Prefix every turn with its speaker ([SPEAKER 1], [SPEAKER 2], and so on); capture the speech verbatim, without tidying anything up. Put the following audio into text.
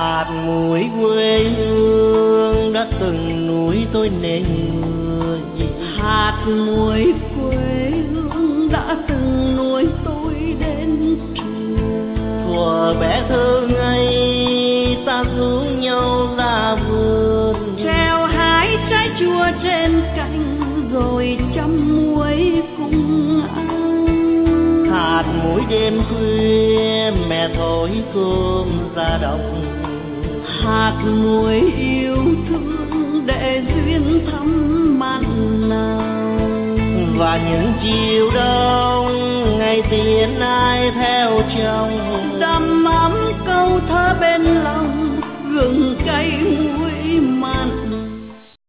[SPEAKER 1] hạt muối quê hương đã từng núi tôi nên người.
[SPEAKER 2] Hạt muối quê hương đã từng nuôi tôi đến trường.
[SPEAKER 1] Thuở bé thơ ngây ta rủ nhau ra vườn,
[SPEAKER 2] treo hái trái chua trên cành rồi chăm muối cùng ăn.
[SPEAKER 1] Hạt muối đêm khuya mẹ thổi cơm ra đồng,
[SPEAKER 2] hạt muối yêu thương để duyên thắm mặn nào.
[SPEAKER 1] Và những chiều đông ngày tiền ai theo chồng,
[SPEAKER 2] đầm ấm câu thơ bên lòng gừng cay muối